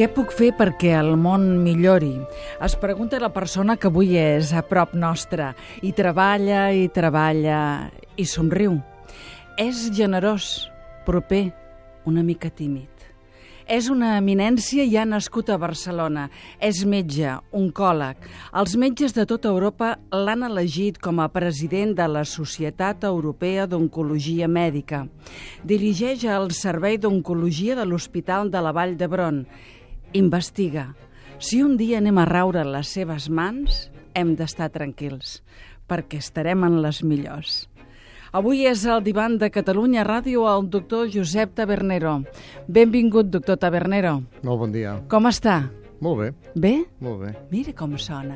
Què puc fer perquè el món millori? Es pregunta la persona que avui és a prop nostra i treballa i somriu. És generós, proper, una mica tímid. És una eminència i ha nascut a Barcelona. És metge, oncòleg. Els metges de tota Europa l'han elegit com a president de la Societat Europea d'Oncologia Mèdica. Dirigeix el Servei d'Oncologia de l'Hospital de la Vall d'Hebron. Investiga. Si un dia anem a raure les seves mans, hem d'estar tranquils, perquè estarem en les millors. Avui és el divan de Catalunya Ràdio el doctor Josep Tabernero. Benvingut, doctor Tabernero. Molt bon dia. Com està? Molt bé. Bé? Molt bé. Mira com sona.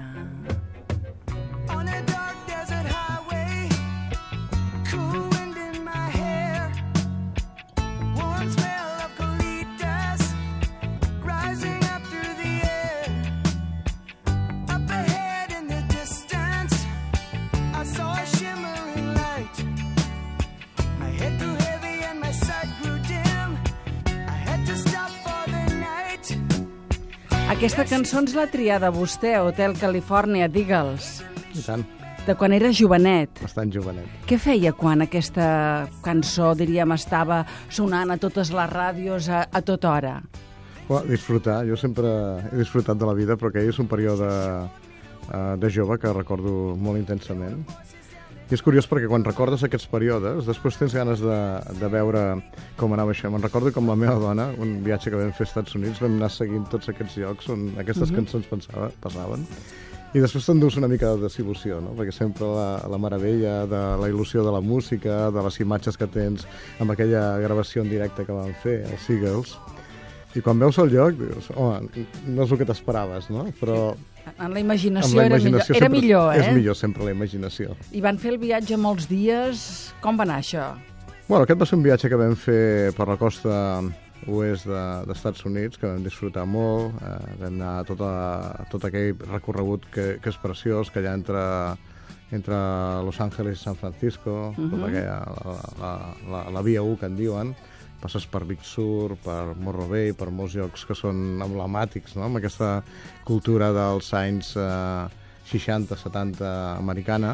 Aquesta cançó ens l'ha triada vostè, Hotel California d'Eagles. I tant. De quan era jovenet. Bastant jovenet. Què feia quan aquesta cançó, diríem, estava sonant a totes les ràdios a tota hora? Disfrutar. Jo sempre he disfrutat de la vida, però aquell és un període de jove que recordo molt intensament. I és curiós perquè quan recordes aquests períodes, després tens ganes de veure com anava això. Me'n recordo com la meva dona, un viatge que vam fer als Estats Units, vam anar seguint tots aquests llocs on aquestes cançons passaven. I després t'endús una mica de desil·lusió, no? Perquè sempre la meravella de la il·lusió de la música, de les imatges que tens amb aquella gravació en directe que van fer, els Eagles. I quan veus el lloc, dius, home, no és el que t'esperaves, no? Però en la imaginació era millor, eh? És millor sempre la imaginació. I van fer el viatge molts dies. Com va anar això? Bueno, aquest va ser un viatge que vam fer per la costa oest dels Estats Units, que vam disfrutar molt. Vam anar a tot aquell recorregut que és preciós, que allà entre Los Angeles i San Francisco, tota aquella, la via 1 que en diuen. Passes per Big Sur, per Morro Bay, per molts llocs que són emblemàtics, no? Amb aquesta cultura dels anys 60-70 americana.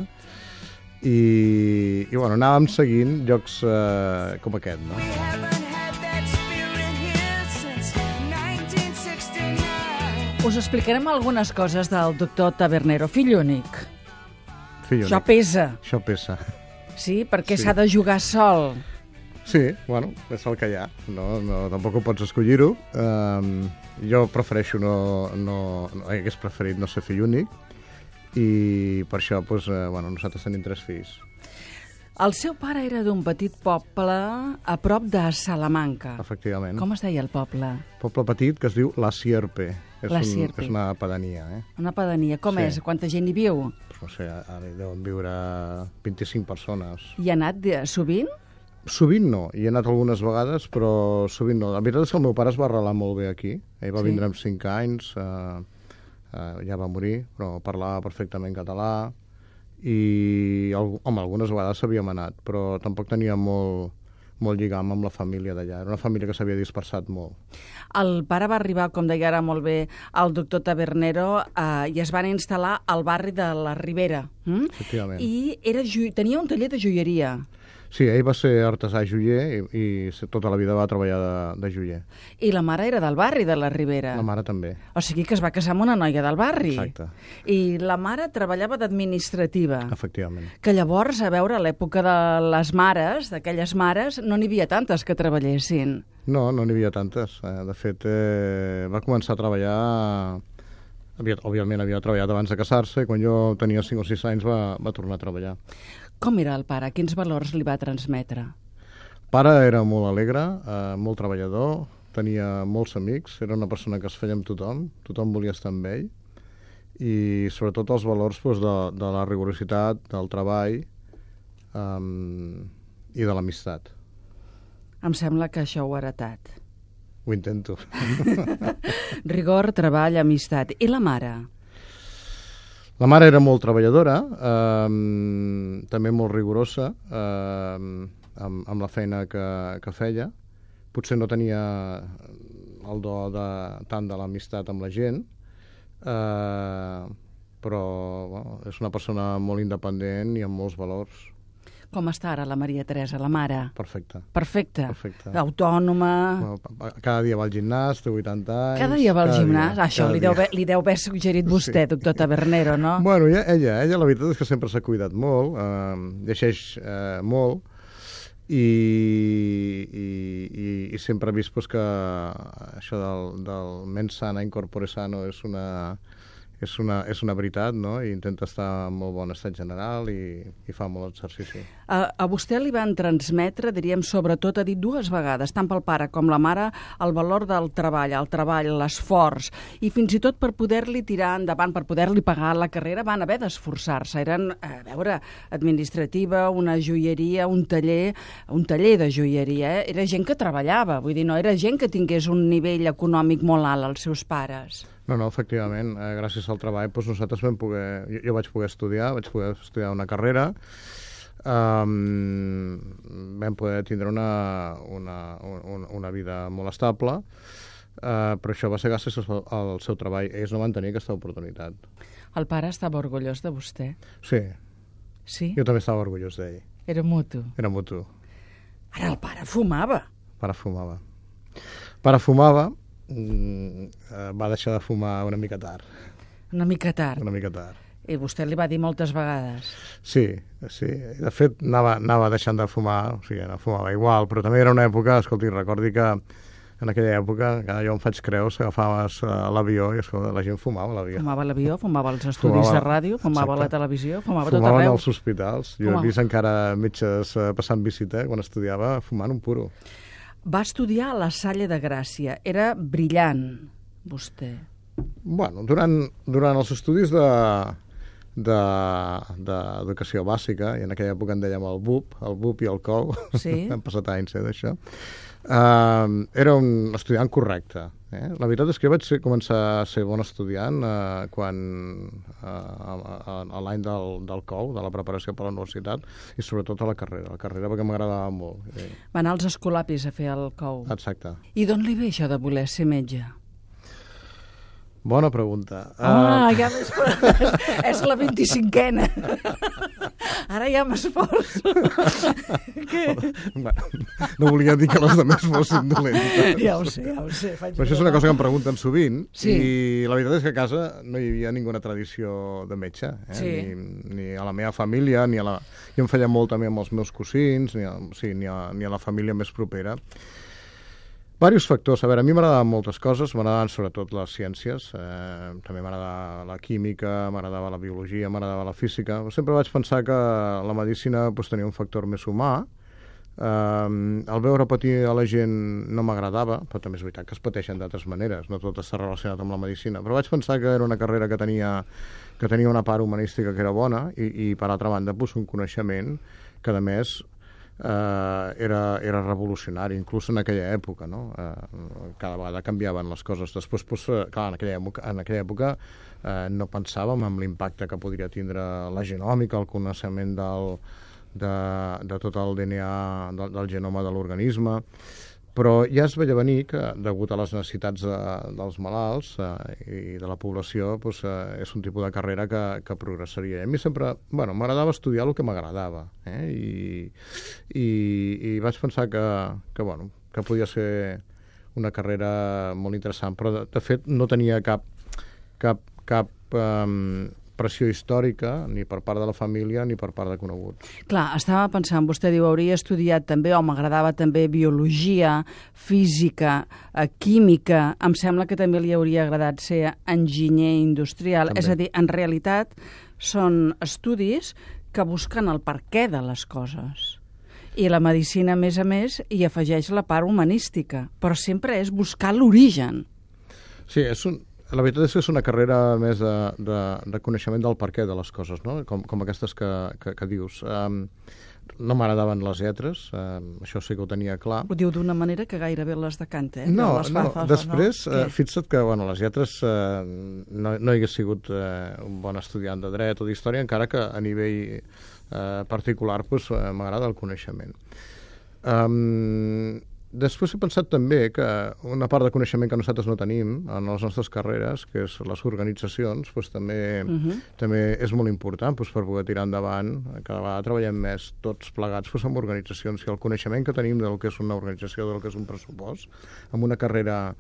I bueno, anàvem seguint llocs com aquest, no? Us explicarem algunes coses del doctor Tabernero, fill únic. Fill únic. Això pesa. Això pesa. Sí, perquè s'ha de jugar sol. Sí, bueno, és el que hi ha. No, tampoc ho pots escollir-ho. Jo prefereixo hagués preferit no ser fill únic i per això nosaltres tenim 3 fills. El seu pare era d'un petit poble a prop de Salamanca. Efectivament. Com es deia el poble? Poble petit que es diu La Sierpe. Sierpe. És una pedania, eh? Una pedania. Com és? Quanta gent hi viu? No sé, ara hi deuen viure 25 persones. I ha anat sovint? Sovint no, hi he anat algunes vegades, però sovint no. La veritat és que el meu pare es va arrelar molt bé aquí. Ell va vindre amb 5 anys, ja va morir, però parlava perfectament català i, algunes vegades s'havíem anat, però tampoc tenia molt lligam amb la família d'allà. Era una família que s'havia dispersat molt. El pare va arribar, com deia ara molt bé el doctor Tabernero, i es van instal·lar al barri de la Ribera. Efectivament. I tenia un taller de joieria. Sí, ell va ser artesà joier i tota la vida va treballar de joier. I la mare era del barri de la Ribera. La mare també. O sigui que es va casar amb una noia del barri. Exacte. I la mare treballava d'administrativa. Efectivament. Que llavors, a veure, a l'època de les mares, d'aquelles mares, no n'hi havia tantes que treballessin. No n'hi havia tantes. De fet, va començar a treballar... Òbviament havia treballat abans de casar-se i quan jo tenia 5 o 6 anys va tornar a treballar. Com era el pare? Quins valors li va transmetre? El pare era molt alegre, molt treballador, tenia molts amics, era una persona que es feia amb tothom volia estar amb ell, i sobretot els valors de la rigorositat, del treball i de l'amistat. Em sembla que això ho ha heretat. Ho intento. Rigor, treball, amistat. I la mare? La mare era molt treballadora, també molt rigorosa, amb la feina que feia. Potser no tenia el do tant de l'amistat amb la gent, però bueno, és una persona molt independent i amb molts valors. Com està ara la Maria Teresa, la mare? Perfecte. Perfecte. Perfecte. Autònoma. Bueno, cada dia va al gimnàs, té 80 anys. Cada dia va al gimnàs? Això li deu haver suggerit vostè, doctor Tabernero, no? Bueno, ella la veritat és que sempre s'ha cuidat molt, llegeix molt, i sempre ha vist que això del mens sana in corpore sano és una veritat, no? I intenta estar en molt bon estat general i fa molt exercici. A vostè li van transmetre, diríem, sobretot, ha dit dues vegades, tant pel pare com la mare, el valor del treball, l'esforç, i fins i tot per poder-li tirar endavant, per poder-li pagar la carrera, van haver d'esforçar-se. Eren, a veure, administrativa, una joieria, un taller de joieria. Era gent que treballava, vull dir, no era gent que tingués un nivell econòmic molt alt, els seus pares. No, efectivament, gràcies al treball nosaltres jo vaig poder estudiar una carrera, vam poder tindre una vida molt estable, però això va ser gràcies al seu treball. Ells no van tenir aquesta oportunitat. El pare estava orgullós de vostè? Sí. Sí? Jo també estava orgullós d'ell. Era mutu? Era mutu. Ara el pare fumava? Pare fumava, va deixar de fumar una mica tard. Una mica tard? Una mica tard. I vostè li va dir moltes vegades? Sí. De fet, anava deixant de fumar, o sigui, no fumava igual, però també era una època, escolti, recordi que en aquella època, que jo em faig creus, agafaves l'avió i escolta, la gent fumava a l'avió. Fumava a l'avió, fumava als estudis de ràdio, fumava a la televisió, fumava tot arreu. Fumaven als hospitals. Jo he vist encara metges passant visita quan estudiava fumant un puro. Va estudiar a la Salle de Gràcia. Era brillant, vostè. Bueno, durant els estudis d'educació bàsica, i en aquella època en dèiem el BUP i el COU, sí? Han passat anys d'això, era un estudiant correcte. La veritat és que jo vaig començar a ser bon estudiant quan a l'any del COU, de la preparació per a la universitat, i sobretot a la carrera perquè m'agradava molt. Va anar als Escolapis a fer el COU. Exacte. I d'on li ve això de voler ser metge? Bona pregunta. Ja és la 25ena. Ara ja m'esforço. No volia dir que les altres fossin dolentes. Ja ho sé. Però això és una cosa que em pregunten sovint, sí. I la veritat és que a casa no hi havia ninguna tradició de metge, sí. Ni a la meva família, jo em feia molt també amb els meus cosins, ni a la família més propera. Diversos factors. A veure, a mi m'agradaven moltes coses, m'agradaven sobretot les ciències, també m'agradava la química, m'agradava la biologia, m'agradava la física. Sempre vaig pensar que la medicina tenia un factor més humà. El veure patir a la gent no m'agradava, però també és veritat que es pateixen d'altres maneres, no tot està relacionat amb la medicina, però vaig pensar que era una carrera que tenia una part humanística que era bona i per altra banda, un coneixement que, a més, era revolucionari, inclús en aquella època, no? Cada vegada canviaven les coses. Després, clar, en aquella època no pensàvem en l'impacte que podria tindre la genòmica, el coneixement de tot el DNA del genoma de l'organisme, però ja es veia venir que, degut a les necessitats dels malalts i de la població, és un tipus de carrera que progressaria. A mi sempre m'agradava estudiar el que m'agradava, i vaig pensar que podia ser una carrera molt interessant, però de fet no tenia cap pressió històrica, ni per part de la família ni per part de coneguts. Clar, estava pensant, vostè diu, hauria estudiat també, o m'agradava també biologia, física, química, em sembla que també li hauria agradat ser enginyer industrial. També. És a dir, en realitat són estudis que busquen el perquè de les coses. I la medicina, a més, hi afegeix la part humanística, però sempre és buscar l'origen. Sí, la veritat és que és una carrera més de coneixement del perquè de les coses, no? Com aquestes que dius. No m'agradaven les lletres, això sí que ho tenia clar. Ho diu d'una manera que gairebé les decanta, No, després, fixa't que les lletres no hagués sigut un bon estudiant de dret o d'història, encara que a nivell particular m'agrada el coneixement. Després he pensat també que una part de coneixement que nosaltres no tenim en les nostres carreres, que és les organitzacions, doncs també és molt important doncs, per poder tirar endavant. Cada vegada treballem més tots plegats doncs, amb organitzacions, i el coneixement que tenim del que és una organització, del que és un pressupost, amb una carrera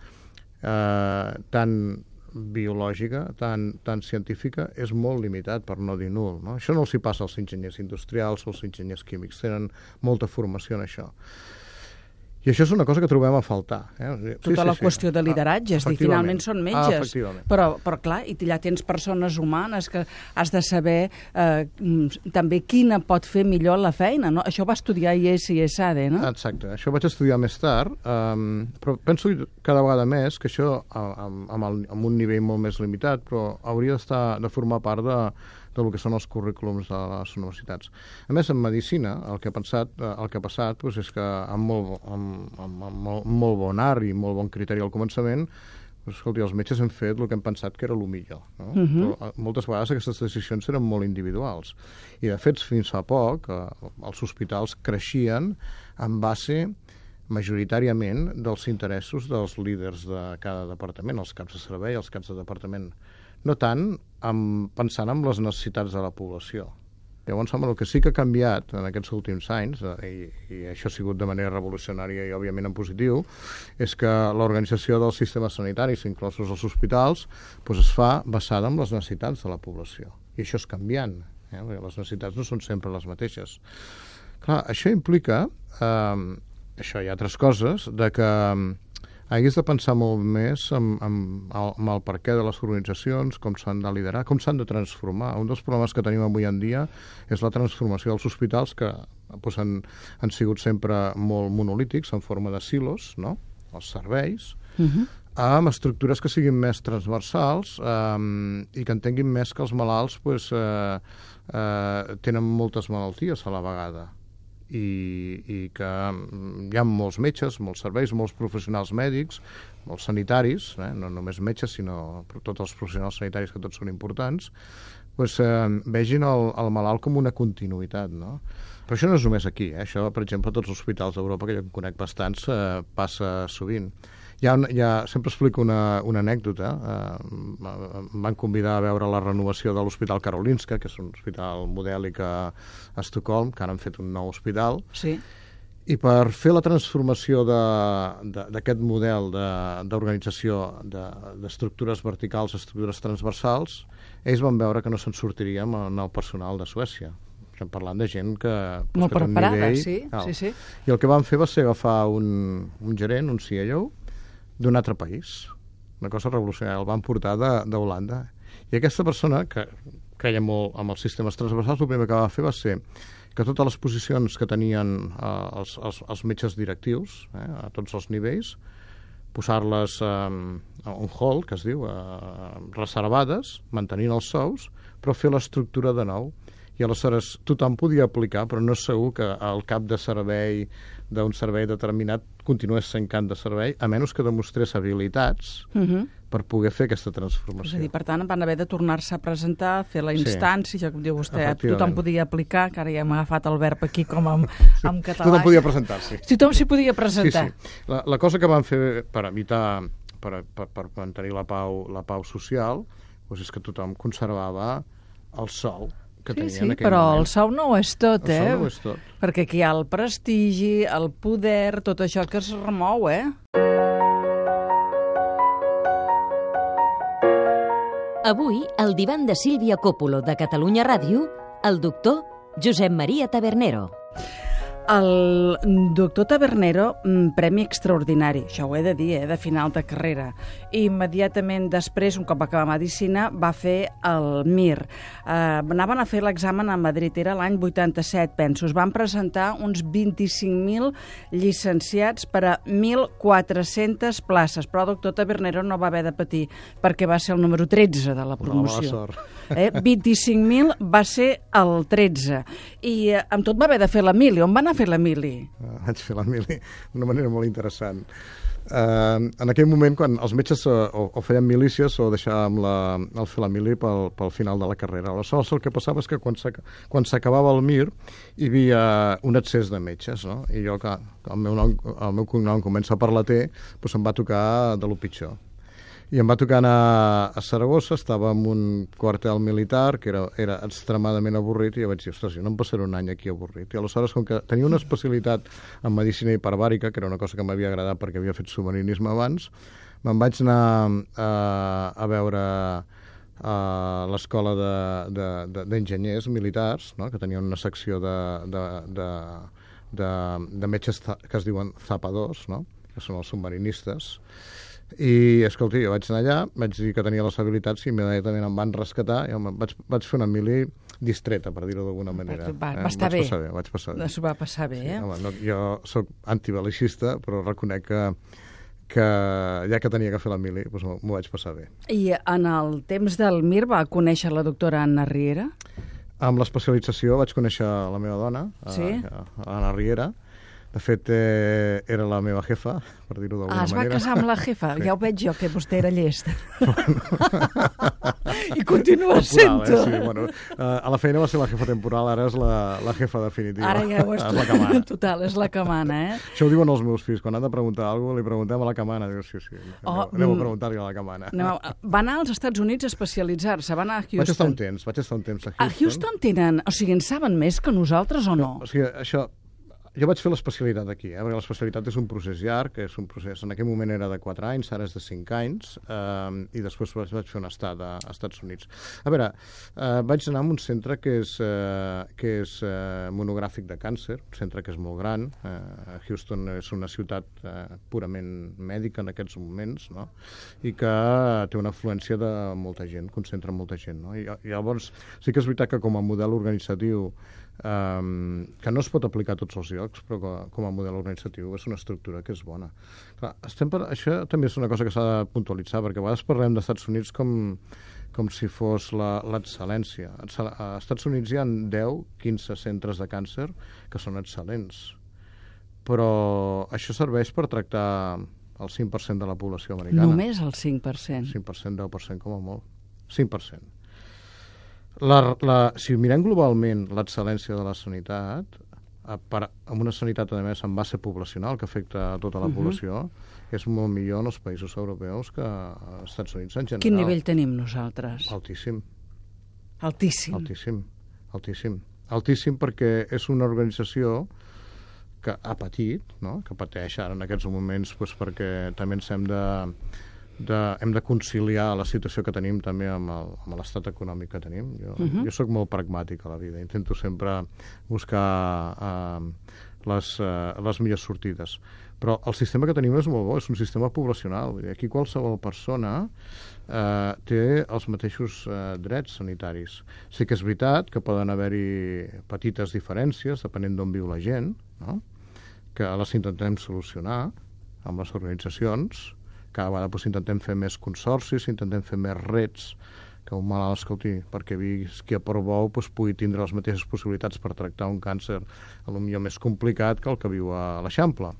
tan biològica, tan científica, és molt limitat, per no dir nul. No? Això no els hi passa als enginyers industrials o als enginyers químics, tenen molta formació en això. I això és una cosa que trobem a faltar. Tota la qüestió de lideratge, és dir, finalment són metges. Però clar, i allà tens persones humanes que has de saber també quina pot fer millor la feina, no? Això va estudiar IES i ESADE, no? Exacte, això vaig estudiar més tard, però penso cada vegada més que això, amb un nivell molt més limitat, però hauria de formar part del que són els currículums de les universitats. A més, en medicina, el que ha passat doncs, és que amb molt bon art i molt bon criteri al començament, doncs, escolti, els metges hem fet el que hem pensat que era el millor. No? Però moltes vegades aquestes decisions eren molt individuals. I, de fet, fins fa poc, els hospitals creixien en base majoritàriament dels interessos dels líders de cada departament, els caps de servei, els caps de departament, no tant pensant en les necessitats de la població. Llavors, el que sí que ha canviat en aquests últims anys, i això ha sigut de manera revolucionària i òbviament en positiu, és que l'organització dels sistemes sanitaris, inclosos els hospitals, doncs es fa basada en les necessitats de la població. I això és canviant, perquè les necessitats no són sempre les mateixes. Clar, això implica, això i altres coses, de que hagués de pensar molt més amb el perquè de les organitzacions, com s'han de liderar, com s'han de transformar. Un dels problemes que tenim avui en dia és la transformació dels hospitals, que doncs, han sigut sempre molt monolítics, en forma de silos, no? Els serveis, amb estructures que siguin més transversals i que entenguin més que els malalts doncs, tenen moltes malalties a la vegada. I que hi ha molts metges, molts serveis, molts professionals mèdics, molts sanitaris, no només metges, sinó tots els professionals sanitaris, que tots són importants, doncs, vegin el malalt com una continuïtat. No? Però això no és només aquí. Això, per exemple, a tots els hospitals d'Europa, que jo en conec bastants, passa sovint. Sempre explico una anècdota. Em van convidar a veure la renovació de l'Hospital Karolinska, que és un hospital modèlic a Estocolm, que ara han fet un nou hospital. Sí. I per fer la transformació d'aquest model d'organització d'estructures verticals a estructures transversals, ells van veure que no se'n sortiria en el personal de Suècia. Estem parlant de gent que... Molt preparada, sí. I el que van fer va ser agafar un gerent, un CEO, d'un altre país. Una cosa revolucionària. El van portar d'Holanda. I aquesta persona, que creia molt amb els sistemes transversals, el primer que va fer va ser que totes les posicions que tenien els metges directius, a tots els nivells, posar-les on hold, que es diu, reservades, mantenint els sous, però fer l'estructura de nou. I aleshores tothom podia aplicar, però no és segur que el cap de servei d'un servei determinat continués sent cap de servei, a menys que demostrés habilitats per poder fer aquesta transformació. És a dir, per tant, van haver de tornar-se a presentar, fer la instància, com diu vostè, tothom podia aplicar, que ara ja hem agafat el verb aquí com en català. Tothom podia presentar-s'hi. Tothom s'hi podia presentar. Sí. La cosa que van fer per evitar, per mantenir la pau social, doncs és que tothom conservava el sou que tenia en aquell però moment. El sou no ho és tot, El sou no ho és tot. Perquè aquí hi ha el prestigi, el poder, tot això que es remou, Avui, al divan de Sílvia Coppola de Catalunya Ràdio, el doctor Josep Maria Tabernero. El doctor Tabernero, premi extraordinari, això ho he de dir, de final de carrera. I immediatament després, un cop va acabar Medicina, va fer el MIR. Anaven a fer l'examen a Madrid, era l'any 87, penso. Es van presentar uns 25.000 llicenciats per a 1.400 places, però el doctor Tabernero no va haver de patir, perquè va ser el número 13 de la promoció. 25.000 va ser el 13. I amb tot va haver de fer la mili. On va anar a fer fer la mili? Vaig fer la mili d'una manera molt interessant. En aquell moment, quan els metges o feien milícies o deixàvem el fer la mili pel final de la carrera. Aleshores, el que passava és que quan s'acabava el MIR hi havia un excés de metges, no? I jo, que el meu cognom comença per la T, doncs em va tocar de lo pitjor. I em va tocar anar a Saragossa, estava en un quartel militar que era extremadament avorrit, i jo vaig dir, ostres, jo no em passaré un any aquí avorrit. I aleshores, com que tenia una especialitat en medicina hiperbàrica, que era una cosa que m'havia agradat perquè havia fet submarinisme abans, me'n vaig anar a veure a l'escola d'enginyers militars, no? Que tenien una secció de metges que es diuen zapadors, no? Que són els submarinistes. I, escolta, jo vaig anar allà, vaig dir que tenia les habilitats i immediatament em van rescatar i vaig fer una mili distreta, per dir-ho d'alguna manera. Va estar bé. Vaig passar bé. S'ho va passar bé, eh? Sí, home, jo soc antibelicista, però reconec que ja que tenia que fer la mili, doncs m'ho vaig passar bé. I en el temps del MIR va conèixer la doctora Anna Riera? Amb l'especialització vaig conèixer la meva dona, sí? Anna Riera. De fet, era la meva jefa, per dir-ho d'alguna manera. Es va casar amb la jefa? Sí. Ja ho veig jo, que vostè era llest. I continua sent-ho. Sí, bueno, a la feina va ser la jefa temporal, ara és la jefa definitiva. Ara ja ho és la que mana. Total, és la que mana, eh? Això ho diuen els meus fills, quan han de preguntar alguna cosa, li preguntem a la que mana. Diu, sí, aneu a preguntar-li a la que mana. Va anar als Estats Units a especialitzar-se, va anar a Houston. Vaig estar un temps a Houston. A Houston tenen, o sigui, en saben més que nosaltres o no? O sigui, això... Jo vaig fer l'especialitat aquí, perquè l'especialitat és un procés llarg, és un procés, en aquell moment era de 4 anys, ara és de 5 anys, i després vaig fer un estat als Estats Units. A veure, vaig anar a un centre que és monogràfic de càncer, un centre que és molt gran. Houston és una ciutat purament mèdica en aquests moments, no? I que té una afluència de molta gent, concentra molta gent, no? I llavors sí que és veritat que com a model organitzatiu que no es pot aplicar a tots els llocs, però com a model organitzatiu és una estructura que és bona. Clar, això també és una cosa que s'ha de puntualitzar, perquè a vegades parlem dels Estats Units com si fos l'excel·lència. Als Estats Units hi ha 10-15 centres de càncer que són excel·lents, però això serveix per tractar el 5% de la població americana. Només el 5%? 5%, 10% com a molt. 5%. Si mirem globalment l'excel·lència de la sanitat, amb una sanitat, a més, en base poblacional, que afecta a tota la població, és molt millor en els països europeus que als Estats Units en general. Quin nivell tenim nosaltres? Altíssim. Altíssim? Altíssim perquè és una organització que ha patit, no? Que pateix ara en aquests moments, doncs, perquè també ens hem de conciliar la situació que tenim també amb l'estat econòmic que tenim. Jo soc molt pragmàtic a la vida, intento sempre buscar les millors sortides. Però el sistema que tenim és molt bo, és un sistema poblacional. Aquí qualsevol persona té els mateixos drets sanitaris. Sí que és veritat que poden haver-hi petites diferències depenent d'on viu la gent, no? Que les intentem solucionar amb les organitzacions. Cada vegada intentem fer més consorcis, intentem fer més rets, que un malalt, escolti, perquè visqui a Portbou pugui tindre les mateixes possibilitats per tractar un càncer potser més complicat que el que viu a l'Eixample.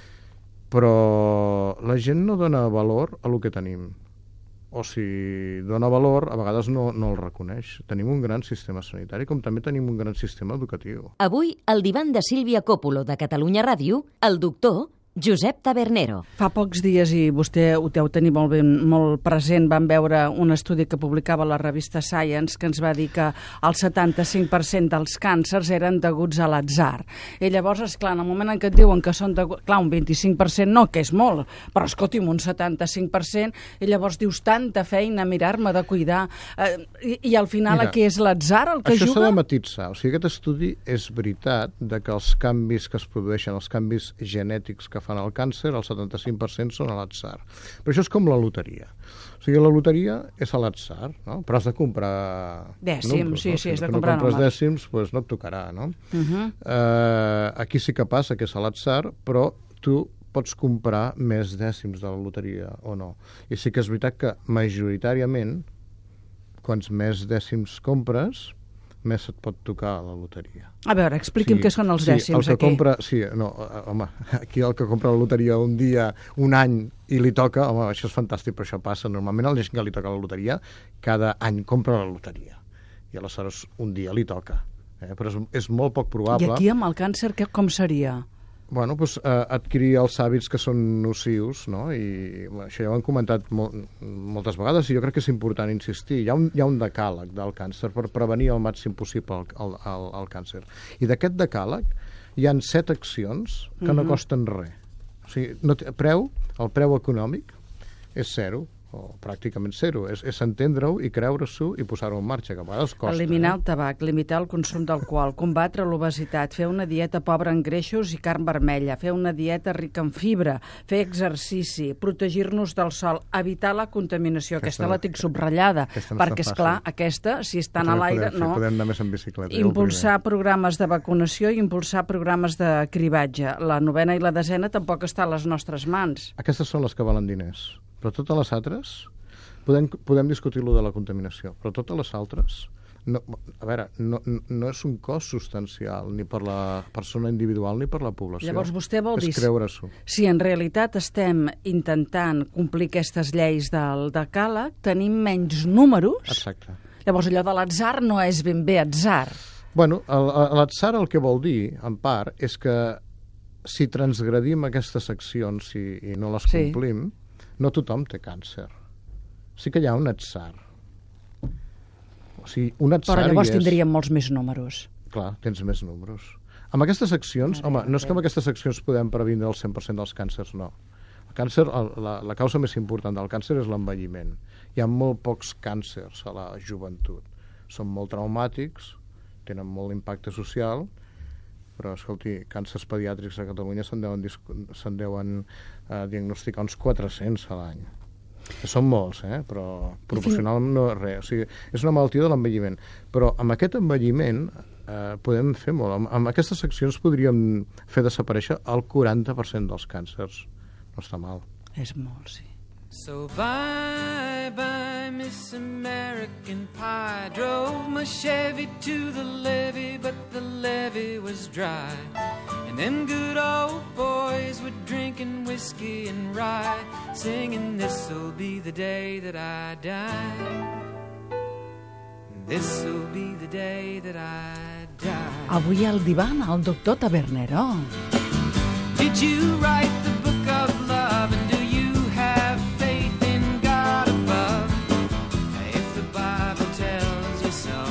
Però la gent no dona valor a lo que tenim. O si dona valor, a vegades no el reconeix. Tenim un gran sistema sanitari, com també tenim un gran sistema educatiu. Avui, al divan de Sílvia Coppola de Catalunya Ràdio, el doctor Josep Tabernero. Fa pocs dies, i vostè ho deu tenir molt present, vam veure un estudi que publicava la revista Science que ens va dir que el 75% dels càncers eren deguts a l'atzar. I llavors, esclar, en el moment en què et diuen que són deguts... Clar, un 25% no, que és molt, però escolti'm, un 75%, i llavors dius tanta feina, mirar-me de cuidar, i al final aquí és l'atzar el que juga? Això s'ha de matitzar. O sigui, aquest estudi és veritat de que els canvis que es produeixen, els canvis genètics que fan el càncer, el 75% són a l'atzar. Però això és com la loteria. O sigui, la loteria és a l'atzar, no? Però has de comprar dècims, sí, has de comprar números. Si no compres dècims, doncs no et tocarà, no? Aquí sí que passa que és a l'atzar, però tu pots comprar més dècims de la loteria o no. I sí que és veritat que majoritàriament, quants més dècims compres, més et pot tocar a la loteria. A veure, expliqui'm què són els dècims aquí. Aquí el que compra la loteria un dia, un any, i li toca, home, això és fantàstic, però això passa. Normalment el gent que li toca la loteria, cada any compra la loteria. I aleshores un dia li toca. Però és molt poc probable. I aquí amb el càncer com seria? Bueno, doncs, adquirir els hàbits que són nocius, no? I això ja ho hem comentat moltes vegades i jo crec que és important insistir. Hi ha un decàleg del càncer per prevenir al màxim possible el càncer. I d'aquest decàleg hi han 7 accions que no costen res. O sigui, el preu econòmic és 0, o pràcticament 0. És entendre-ho i creure-s'ho i posar-ho en marxa, que a vegades costa. Eliminar el tabac, limitar el consum d'alcohol, combatre l'obesitat, fer una dieta pobra en greixos i carn vermella, fer una dieta rica en fibra, fer exercici, protegir-nos del sol, evitar la contaminació. Aquesta la tinc subratllada, perquè, esclar, aquesta, si estan a l'aire, no. Podem anar més en bicicleta. Impulsar programes de vacunació i impulsar programes de cribatge. La 9ª i la 10ª tampoc està a les nostres mans. Aquestes són les que valen diners. Però totes les altres, podem discutir lo de la contaminació, però totes les altres, no és un cost substancial ni per la persona individual ni per la població. Llavors vostè vol dir, és creure-s'ho. Si en realitat estem intentant complir aquestes lleis del decàleg, tenim menys números. Exacte. Llavors allò de l'atzar no és ben bé atzar. Bueno, l'atzar el que vol dir, en part, és que si transgredim aquestes accions i no les complim, no tothom té càncer. Sí que hi ha un atzar. O sigui, un atzar però llavors tindríem molts més números. Clar, tens més números. Amb aquestes accions, no és que amb aquestes accions podem previndre el 100% dels càncers, no. El càncer, la causa més important del càncer és l'envelliment. Hi ha molt pocs càncers a la joventut. Són molt traumàtics, tenen molt impacte social, però, escolti, càncers pediàtrics a Catalunya se'n deuen diagnosticar uns 400 a l'any. Són molts, però proporcionalment no és res. O sigui, és una malaltia de l'envelliment. Però amb aquest envelliment podem fer molt. Amb aquestes accions podríem fer desaparèixer el 40% dels càncers. No està mal. És molt, sí. So bye, bye, Miss American Pie. Drove my Chevy to the levee, but the levee was dry. And them good old boys were drinking whiskey and rye, singing, this'll be the day that I die. This'll be the day that I die. Avui al divan, el doctor Tabernero. Did you write the book of love, and do you have faith in God above? If the Bible tells you so.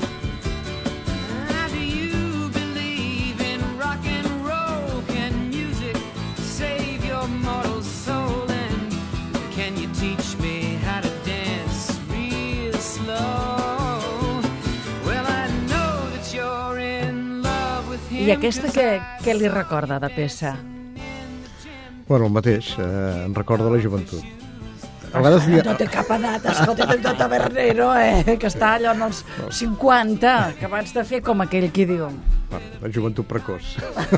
Do you believe in rock and roll? Can music save your mortal soul? And can you teach me how to dance real slow? Well, I know that you're in love with him. I aquesta què li recorda de peça? Bueno, el mateix, em recorda la joventut. No té cap edat, escolta, el doctor Tabernero, que està allò en els 50, que abans de fer com aquell qui diu. La joventut precoç.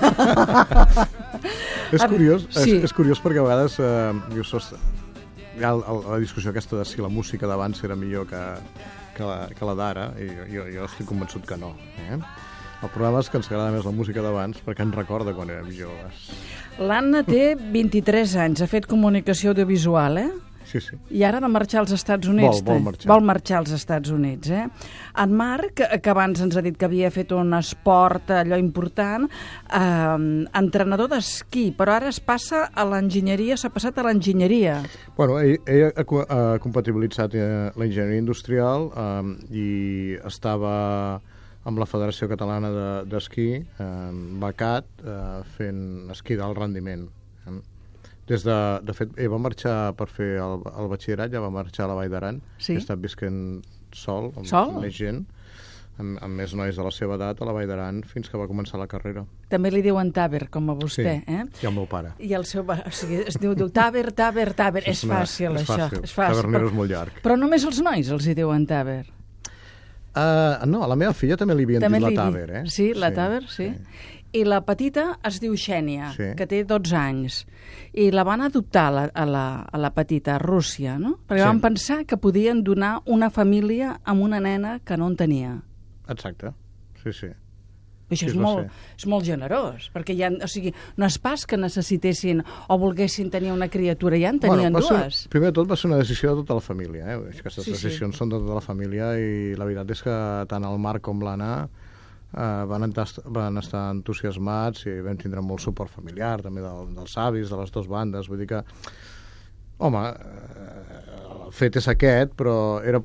És curiós perquè a vegades hi ha la discussió aquesta de si la música d'abans era millor que la d'ara, i jo estic convençut que no. El problema és que ens agrada més la música d'abans perquè ens recorda quan érem joves. L'Anna té 23 anys, ha fet comunicació audiovisual, Sí, sí. I ara ha de marxar als Estats Units. Vol marxar als Estats Units, En Marc, que abans ens ha dit que havia fet un esport allò important, entrenador d'esquí, però ara s'ha passat a l'enginyeria. Bueno, ell ha compatibilitzat la enginyeria industrial i estava amb la Federació Catalana d'Esquí, becat, fent esquí d'alt rendiment. De fet, ell va marxar per fer el batxillerat, ja va marxar a la Vall d'Aran, ha estat visquent sol, amb més gent, amb més nois de la seva edat a la Vall d'Aran fins que va començar la carrera. També li diuen Taber, com a vostè, i el meu pare. I el seu, es diu Taber. És fàcil, això. És fàcil. Tabernero és molt llarg. Però només els nois els hi diuen Taber. No, a la meva filla també li havien dit la Taber, Sí, la Taber, sí. I la petita es diu Xènia, que té 12 anys. I la van adoptar a la petita, a Rússia, no? Perquè van pensar que podien donar una família amb una nena que no en tenia. Exacte, sí. Això Sí, és molt generós, perquè no és pas que necessitessin o volguessin tenir una criatura, ja en tenien dues. Primer de tot va ser una decisió de tota la família. Aquestes decisions són de tota la família i la veritat és que tant el Marc com l'Anna van estar entusiasmats i vam tindre molt suport familiar, també dels avis, de les dues bandes. Vull dir que, home, el fet és aquest, però era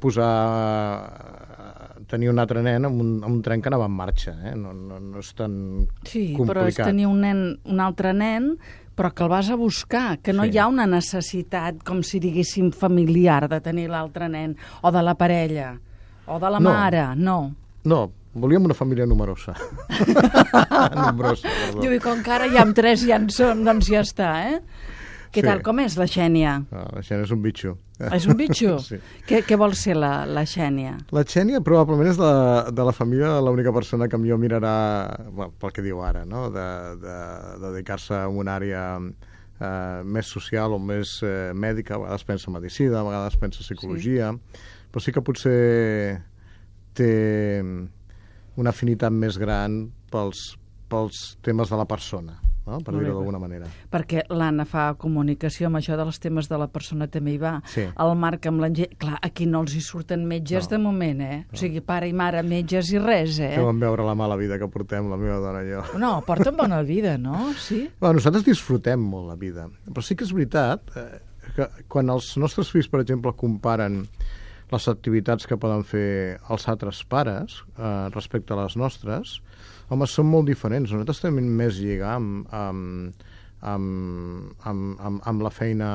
tenir un altre nen amb un tren que anava en marxa, no és tan complicat. Sí, però és tenir un altre nen, però que el vas a buscar, que no hi ha una necessitat, com si diguéssim, familiar de tenir l'altre nen, o de la parella, o de la mare, no. No, volíem una família numerosa. Diu, i com que ara ja amb 3 ja en som, doncs ja està, Què tal, com és la Xènia? La Xènia és un bitxo. És un bitxo? Sí. Què vol ser la Xènia? La Xènia probablement és de la família l'única persona que millor mirarà, pel que diu ara, no? de dedicar-se a una àrea més social o més mèdica. A vegades pensa en medicina, a vegades pensa en psicologia, però sí que potser té una afinitat més gran pels temes de la persona, per dir-ho d'alguna manera. Perquè l'Anna fa comunicació amb això dels temes de la persona, també hi va. Sí. El Marc amb l'Angel... Clar, aquí no els hi surten metges de moment, O sigui, pare i mare, metges i res, Que vam veure la mala vida que portem, la meva dona i jo. No, porten bona vida, no? Sí? Nosaltres disfrutem molt la vida, però sí que és veritat que quan els nostres fills, per exemple, comparen les activitats que poden fer els altres pares respecte a les nostres, home, són molt diferents. Nosaltres tenim més lligar amb la feina,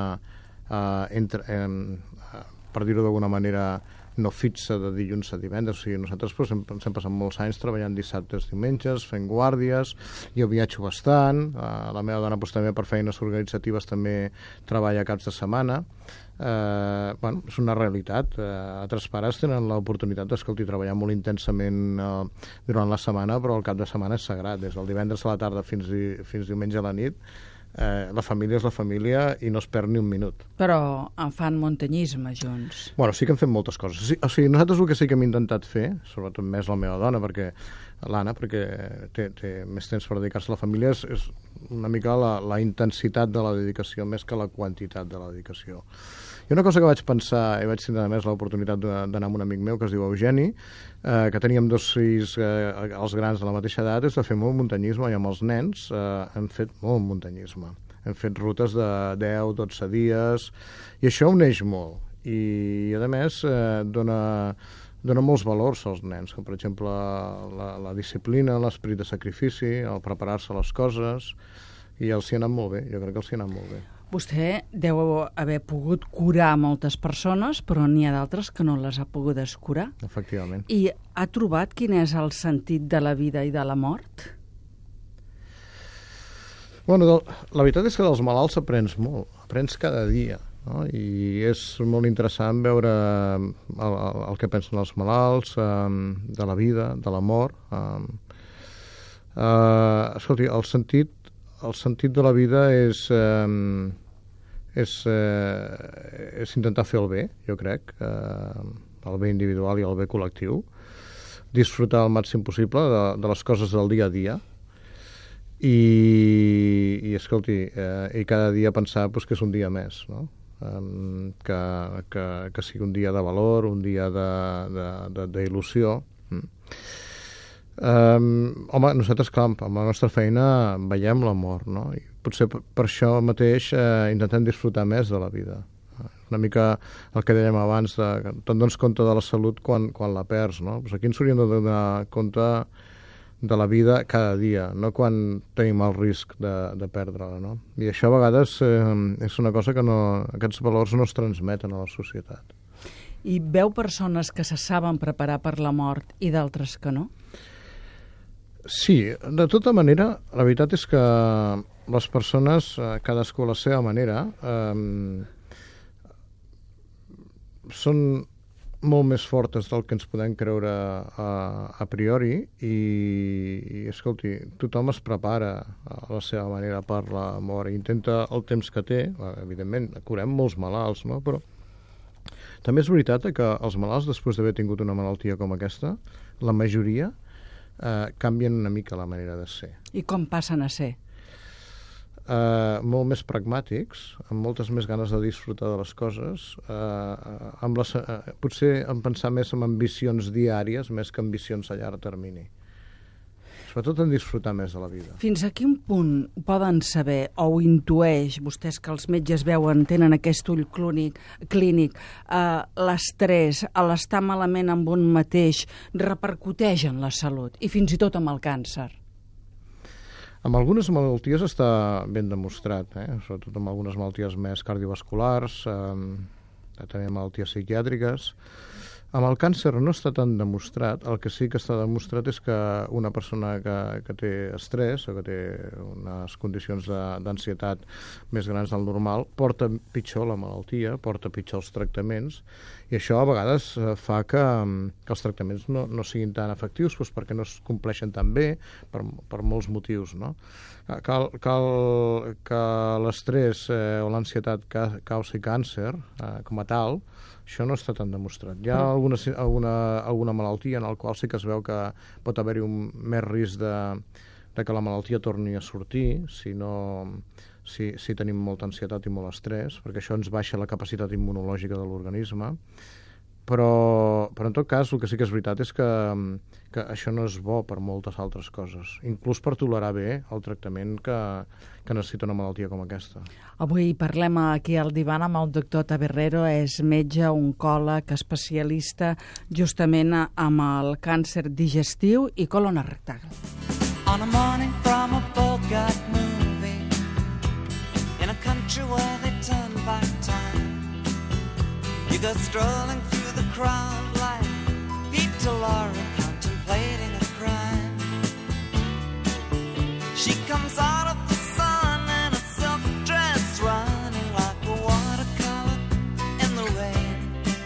per dir-ho d'alguna manera, no fixa de dilluns a divendres. O sigui, nosaltres hem passat molts anys treballant dissabtes, diumenges, fent guàrdies. Jo viatjo bastant. La meva dona també per feines organitzatives també treballa caps de setmana. És una realitat. Altres pares tenen l'oportunitat treballar molt intensament durant la setmana, però el cap de setmana és sagrat. Des del divendres a la tarda fins diumenge a la nit, la família és la família i no es perd ni un minut. Però en fan muntanyisme junts. Sí que hem fet moltes coses. O sigui, nosaltres el que sí que hem intentat fer, sobretot més la meva dona, l'Anna, perquè té més temps per dedicar-se a la família, és una mica la intensitat de la dedicació més que la quantitat de la dedicació. I una cosa que vaig pensar, i vaig tindre a més l'oportunitat d'anar amb un amic meu que es diu Eugeni, que teníem 2 fills, els grans de la mateixa edat, és de fer molt muntanyisme, i amb els nens hem fet molt muntanyisme. Hem fet rutes de 10-12 dies, i això uneix molt. I, a més, dona molts valors als nens, com per exemple la disciplina, l'esperit de sacrifici, el preparar-se les coses, i els hi ha anat molt bé, jo crec que els hi ha anat molt bé. Vostè deu haver pogut curar moltes persones, però n'hi ha d'altres que no les ha pogudes curar. Efectivament. I ha trobat quin és el sentit de la vida i de la mort? La veritat és que dels malalts aprens molt, aprens cada dia, no? I és molt interessant veure el que pensen els malalts, de la vida, de la mort. Escolti, el sentit de la vida és intentar fer el bé, jo crec, el bé individual i el bé col·lectiu, disfrutar al màxim possible de les coses del dia a dia i escolti, i cada dia pensar que és un dia més, no? Que sigui un dia de valor, un dia d'il·lusió. Nosaltres, clar, amb la nostra feina veiem la mort, no? I potser per això mateix intentem disfrutar més de la vida. Una mica el que dèiem abans, que te'n dones compte de la salut quan la perds, no? Aquí ens hauríem de donar compte de la vida cada dia, no quan tenim el risc de perdre-la, no? I això a vegades és una cosa que aquests valors no es transmeten a la societat. I veu persones que se saben preparar per la mort i d'altres que no? Sí, de tota manera, la veritat és que les persones, cadascú a la seva manera, són molt més fortes del que ens podem creure a priori i escolti, tothom es prepara a la seva manera per la mort i intenta el temps que té, evidentment, curem molts malalts, no? Però També és veritat que els malalts, després d'haver tingut una malaltia com aquesta, la majoria canvien una mica la manera de ser. I com passen a ser? Molt més pragmàtics, amb moltes més ganes de disfrutar de les coses, potser en pensar més en ambicions diàries més que ambicions a llarg termini. Sobretot en disfrutar més de la vida. Fins a quin punt poden saber o ho intueix, vostès que els metges veuen, tenen aquest ull clínic, l'estrès, l'estar malament amb un mateix, repercuteix en la salut i fins i tot amb el càncer? Amb algunes malalties està ben demostrat, sobretot amb algunes malalties més cardiovasculars, també malalties psiquiàtriques. Amb el càncer no està tan demostrat. El que sí que està demostrat és que una persona que té estrès o que té unes condicions d'ansietat més grans del normal porta pitjor la malaltia, porta pitjor els tractaments, i això a vegades fa que els tractaments no siguin tan efectius, doncs perquè no es compleixen tan bé per molts motius, no? Que l'estrès o l'ansietat causi càncer com a tal, això no està tan demostrat. Hi ha alguna malaltia en la qual sí que es veu que pot haver-hi un més risc de que la malaltia torni a sortir si tenim molta ansietat i molt estrès, perquè això ens baixa la capacitat immunològica de l'organisme. Però en tot cas el que sí que és veritat és que això no és bo per moltes altres coses, inclús per tolerar bé el tractament que necessita una malaltia com aquesta. Avui parlem aquí al divan amb el doctor Tabernero, és metge, oncòleg, especialista justament amb el càncer digestiu i colorectal. On a morning from a Bogart movie, in a country where they turn back time, you go strolling through the crowd like Peter Lorre contemplating a crime. She comes out of the sun in a silk dress, running like a watercolor in the rain.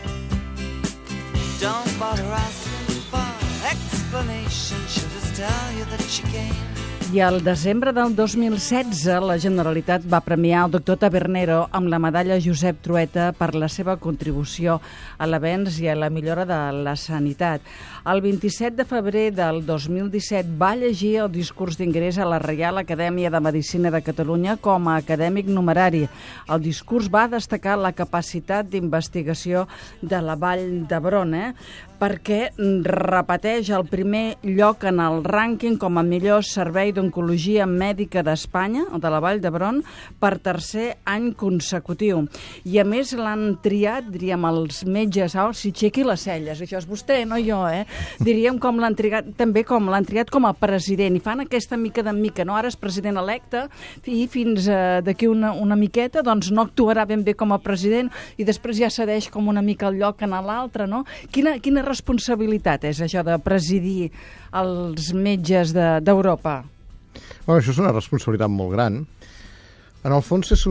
Don't bother asking for explanation, she'll just tell you that she came. I al desembre del 2016 la Generalitat va premiar el doctor Tabernero amb la medalla Josep Trueta per la seva contribució a l'avenç i a la millora de la sanitat. El 27 de febrer del 2017 va llegir el discurs d'ingrés a la Reial Acadèmia de Medicina de Catalunya com a acadèmic numerari. El discurs va destacar la capacitat d'investigació de la Vall d'Hebron, perquè repeteix el primer lloc en el rànquing com a millor servei d'oncologia mèdica d'Espanya, el de la Vall d'Hebron, per tercer any consecutiu. I a més l'han triat, diríem, els metges, si aixequi les celles, això és vostè, no jo, diríem com l'han triat, també com l'han triat com a president, i fan aquesta mica de mica, no? Ara és president electe, i fins d'aquí una miqueta, doncs no actuarà ben bé com a president, i després ja cedeix com una mica el lloc en l'altre, no? Quina responsabilitat és això de presidir els metges d'Europa? Bueno, això és una responsabilitat molt gran. En el fons és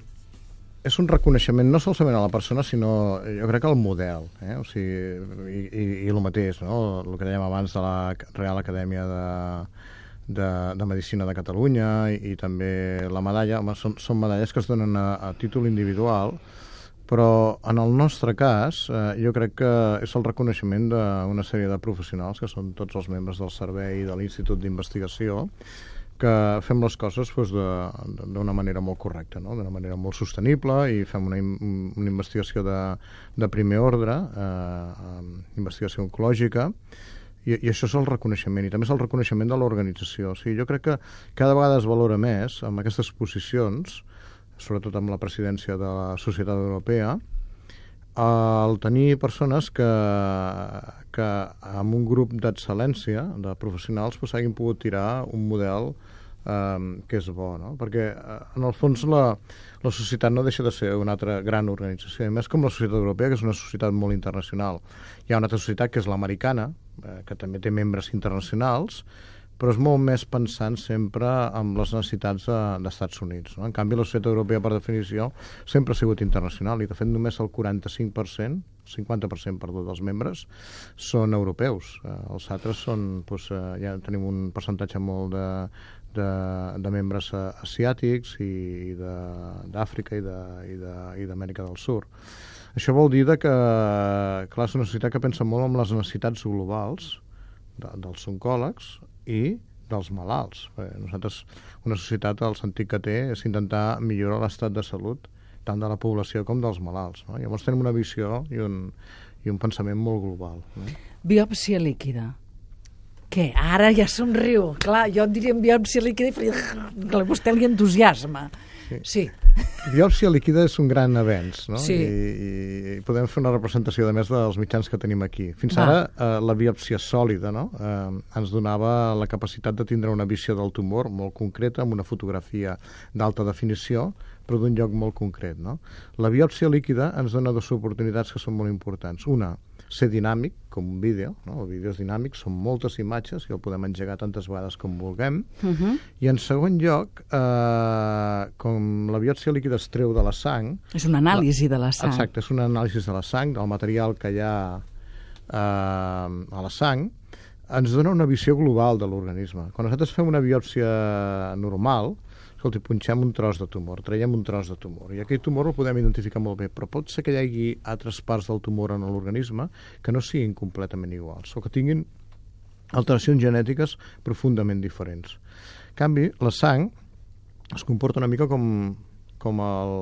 un reconeixement no solament a la persona, sinó jo crec que al model, o sigui, i el mateix, no? El que dèiem abans de la Real Acadèmia de Medicina de Catalunya i també la medalla, són medalles que es donen a títol individual, però en el nostre cas jo crec que és el reconeixement d'una sèrie de professionals que són tots els membres del servei de l'Institut d'Investigació, que fem les coses d'una manera molt correcta, no? D'una manera molt sostenible, i fem una investigació de primer ordre, investigació oncològica, i això és el reconeixement, i també és el reconeixement de l'organització. O sigui, jo crec que cada vegada es valora més amb aquestes posicions, sobretot amb la presidència de la Societat Europea, el tenir persones que amb un grup d'excel·lència de professionals hagin pogut tirar un model que és bo, no? Perquè en el fons la societat no deixa de ser una altra gran organització, i més com la Societat Europea, que és una societat molt internacional. Hi ha una altra societat que és l'americana, que també té membres internacionals, però és molt més pensant sempre en les necessitats d'Estats Units, no? En canvi, la Societat Europea, per definició, sempre ha sigut internacional, i de fet només el 45%, 50% dels membres són europeus. Els altres són, ja tenim un percentatge molt de membres asiàtics i d'Àfrica i d'Amèrica del Sud. Això vol dir que, clar, és una societat que pensa molt en les necessitats globals dels oncòlegs i dels malalts. Nosaltres, una societat, el sentit que té és intentar millorar l'estat de salut tant de la població com dels malalts. No? Llavors tenim una visió i un pensament molt global. No? Biòpsia líquida. Què? Ara ja somriu. Clar, jo en diria biòpsia líquida i faria... que a vostè li entusiasma. Sí. Biòpsia líquida és un gran avenç, no? Sí. I podem fer una representació, de més, dels mitjans que tenim aquí. Fins ara, la biòpsia sòlida, no? Ens donava la capacitat de tindre una visió del tumor molt concreta, amb una fotografia d'alta definició, però d'un lloc molt concret, no? La biòpsia líquida ens dona dues oportunitats que són molt importants. Una, ser dinàmic, com un vídeo, no? El vídeo és dinàmic, són moltes imatges i el podem engegar tantes vegades com vulguem. I en segon lloc, com la biòpsia líquida es treu de la sang... És una anàlisi de la sang. Exacte, és una anàlisi de la sang, del material que hi ha a la sang, ens dona una visió global de l'organisme. Quan nosaltres fem una biòpsia normal, escolti, punxem un tros de tumor, traiem un tros de tumor, i aquell tumor el podem identificar molt bé, però pot ser que hi hagi altres parts del tumor en l'organisme que no siguin completament iguals, o que tinguin alteracions genètiques profundament diferents. En canvi, la sang es comporta una mica com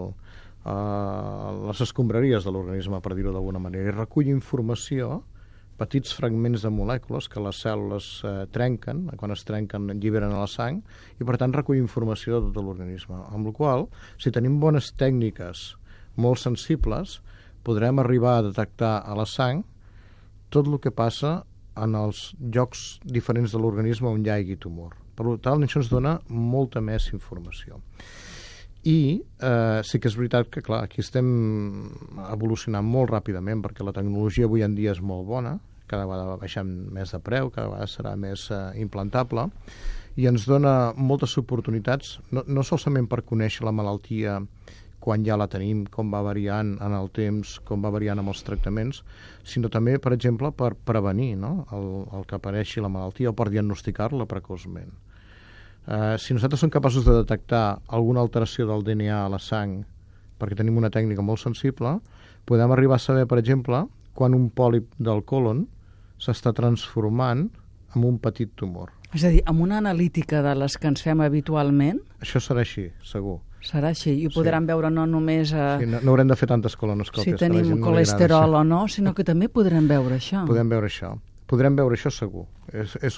les escombraries de l'organisme, per dir-ho d'alguna manera, i recull informació, petits fragments de molècules que les cèl·lules trenquen, quan es trenquen alliberen a la sang, i per tant recull informació de tot l'organisme. Amb la qual cosa, si tenim bones tècniques molt sensibles, podrem arribar a detectar a la sang tot el que passa en els llocs diferents de l'organisme on hi hagi tumor. Per tant, això ens dona molta més informació. I sí que és veritat que, clar, aquí estem evolucionant molt ràpidament perquè la tecnologia avui en dia és molt bona, cada vegada baixem més de preu, cada vegada serà més implantable, i ens dona moltes oportunitats, no solament per conèixer la malaltia quan ja la tenim, com va variant en el temps, com va variant amb els tractaments, sinó també, per exemple, per prevenir, no? el que apareixi la malaltia o per diagnosticar-la precoçment. Si nosaltres som capaços de detectar alguna alteració del DNA a la sang perquè tenim una tècnica molt sensible, podem arribar a saber, per exemple, quan un pòlip del còlon s'està transformant en un petit tumor. És a dir, amb una analítica de les que ens fem habitualment... Això serà així, segur. Serà així, i ho podran veure no només... Sí, no haurem de fer tantes colonoscòpies. Si tenim colesterol o no, sinó que també podrem veure això. Podem veure això. Podrem veure això segur. És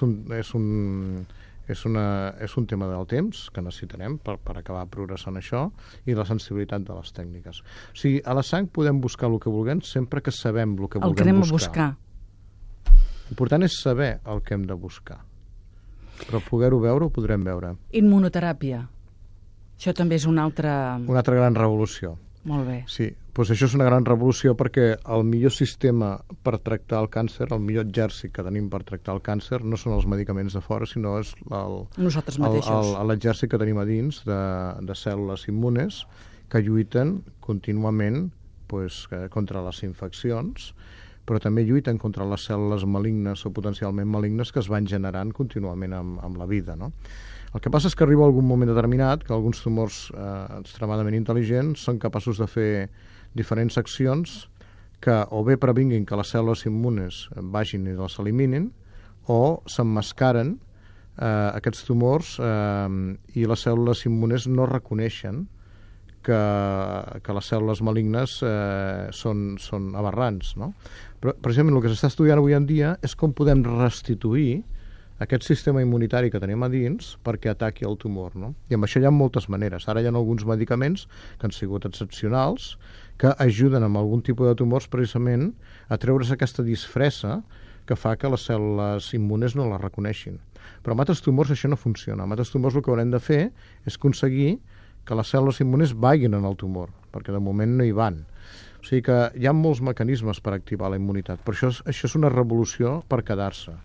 un tema del temps que necessitarem per acabar progressant això i la sensibilitat de les tècniques. O sigui, a la sang podem buscar el que vulguem sempre que sabem el que vulguem buscar. El que anem a buscar. L'important és saber el que hem de buscar. Però poder-ho veure ho podrem veure. Immunoteràpia. Això també és una altra gran revolució. Molt bé. Sí, doncs això és una gran revolució perquè el millor sistema per tractar el càncer, el millor exèrcit que tenim per tractar el càncer, no són els medicaments de fora, sinó és nosaltres mateixos. L'exèrcit que tenim a dins de cèl·lules immunes que lluiten contínuament contra les infeccions, però també lluiten contra les cèl·lules malignes o potencialment malignes que es van generant contínuament amb la vida, no? El que passa és que arriba algun moment determinat que alguns tumors extremadament intel·ligents són capaços de fer diferents accions que o bé previnguin que les cèl·lules immunes vagin i les eliminin o s'emmascaren aquests tumors i les cèl·lules immunes no reconeixen que les cèl·lules malignes són aberrants, no? Però, precisament, el que s'està estudiant avui en dia és com podem restituir aquest sistema immunitari que tenim a dins perquè ataqui el tumor, no? I amb això hi ha moltes maneres. Ara hi ha alguns medicaments que han sigut excepcionals que ajuden amb algun tipus de tumors precisament a treure's aquesta disfressa que fa que les cèl·lules immunes no les reconeixin. Però amb altres tumors això no funciona. Amb altres tumors el que haurem de fer és aconseguir que les cèl·lules immunes vagin en el tumor, perquè de moment no hi van. O sigui que hi ha molts mecanismes per activar la immunitat, però això és una revolució per quedar-se.